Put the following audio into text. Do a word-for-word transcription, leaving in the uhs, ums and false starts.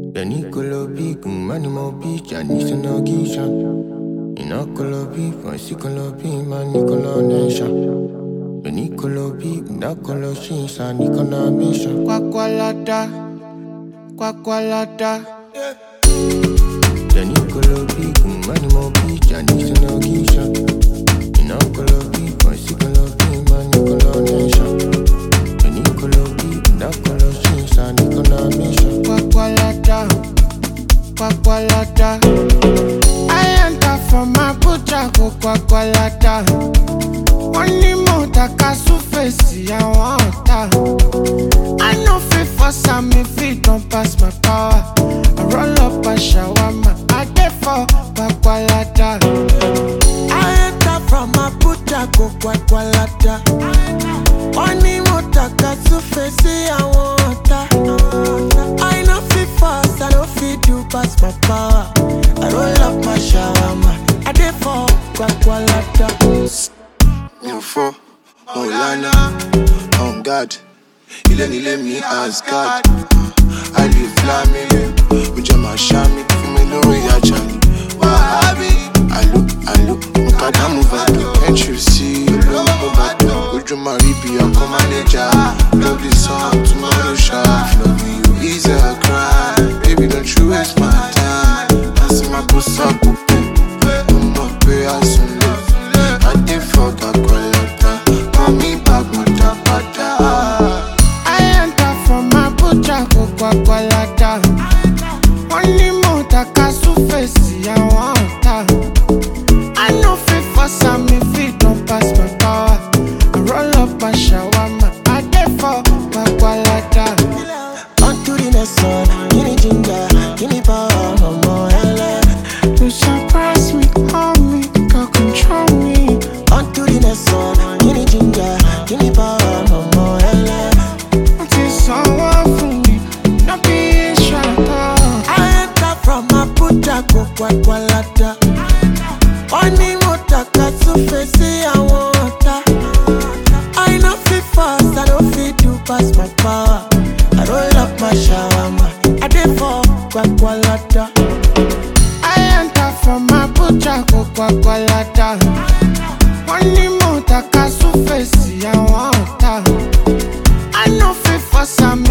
The Nicolo Peak, Manimo Beach, I need to know Gisha. In a color beef, I see color beef, man, Nicola Nation. The Nicolo Peak, that color she's a Nicola Mission. Quacqualata, Quacqualata. The Nicolo Peak, Manimo Beach, I need to know Gisha. In a color beef, I see color beef, man, Nicola Nation. The Nicolo Peak, that color she's a Nicola Mission. Quacqualata, Quacqualata. I enter from my butcher, go Quacqualata. Only more takasu face, I want that. I know fit for some if it don't pass my power. I roll up a shawarma, I get for Quacqualata. I enter from my butcher, go Quacqualata. Only more takasu face, I want that. I know fit fast, I don't fit to pass my power. I roll up my shawarma, I get for Quacqualata. You for Olana, on God. He let me let me ask God. I live flaming, with my shami, for me no reaction. Wahabi, I look, I look, Mukada move. Can't you see? Look over, would you marry be a manager? Love this song, tomorrow shop. Love you, easy a cry. Baby, don't you waste my time. I see my pussy up, I'm not pay as soon. I did fuck Quacqualata. Call me back, Matapata. I enter from my butcher, go Quacqualata. Only more takasu face, I want that. I know fit for some if it don't pass my power. I roll up a shawarma, I get for Quacqualata. On to the next one, give me ginger, give me power, no more L A. You surprise me, hold me, girl, control me. On to the next one, give me ginger, give me power, no more L A. Until someone for me, not be shy. I enter from my butcher, go Quacqualata. Only more takasu face, I want that. I know fit fast, I don't fit to pass my power. I roll up my shawarma, I did for Quacqualata. I enter from my butcher, go Quacqualata. Only more takasu face, I want that. I know fit for some